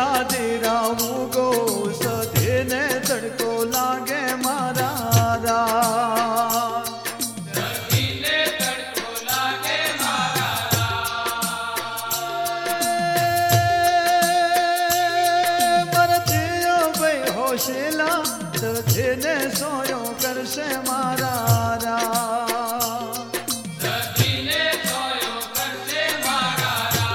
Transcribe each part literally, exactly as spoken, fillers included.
धीरा धीरा उगो सधे ने तड़को लागे मारा रा होशिला सधे ने सोयो करशे मारा रा सधीने सोयो करशे मारा रा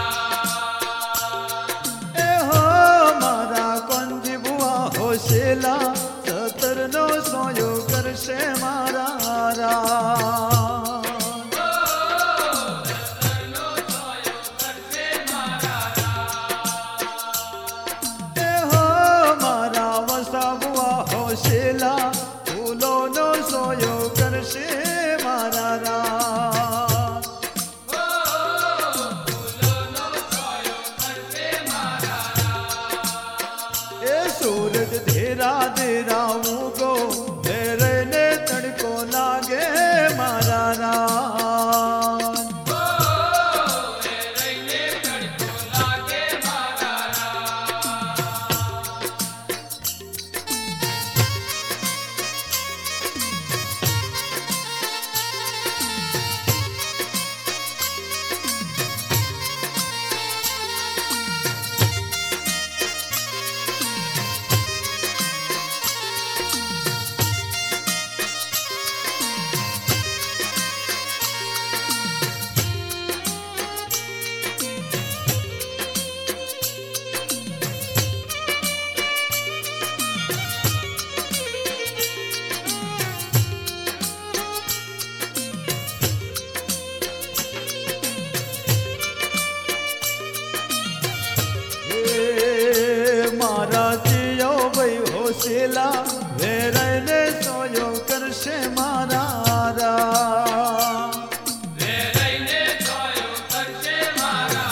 ए हो मारा कोंजी बुआ होशिला सतर नो सोयो करशे मारा रा होशिला फूलो नो सोयो करशे मारा रा फूलो नो सोयो करशे मारा रा ए सूरज धीरा धीरा उगो मेरे ने तड़को लागे मारा रा होशिला वेरे ने सोयो करशे मारा रा वेरे ने सोयो करशे मारा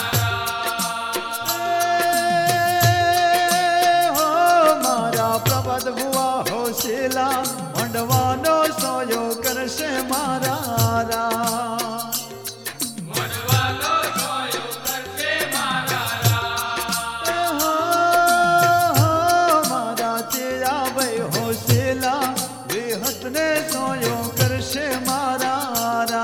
रा हो मारा प्रबद हुआ होशिला मंडवानो सोयो करशे मारा रा ने सोयो करशे मारा रा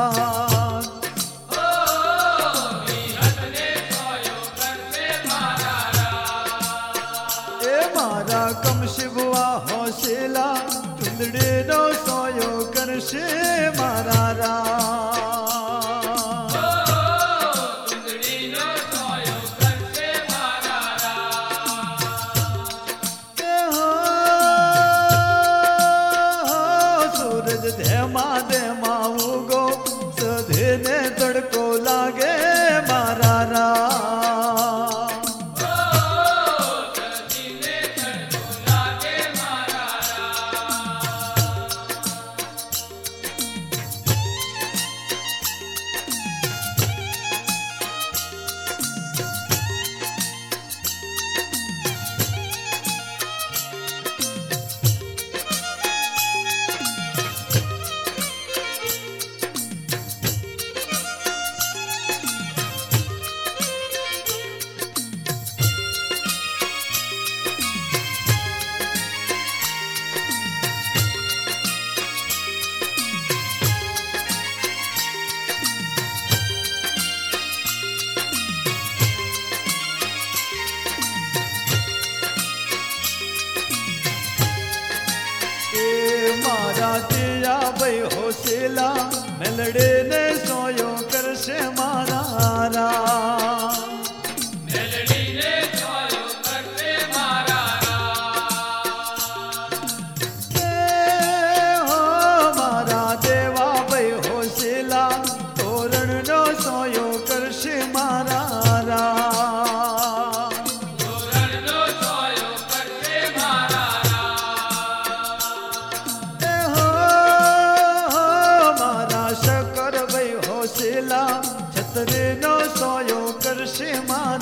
ओ विहत ने सोयो करशे मारा रा ए मारा कमशिबुआ होशिला चुंदड़ी नो सोयो करशे मारा रा चुंदड़ी नो सोयो करशे मारा रा धेमा धेमा उगो सधे ने तड़को लागे मारा रा सधीने तड़को लागे मारा रा दिया भाई होशिला मेलड़े ने सोयो करशे मारा रा मेलड़ी ने सोयो करशे मारा रा हो मारा देवा भाई होशिला तोरण नो सोयो करशे मारा रा छतरे नो सोयो करशे मारा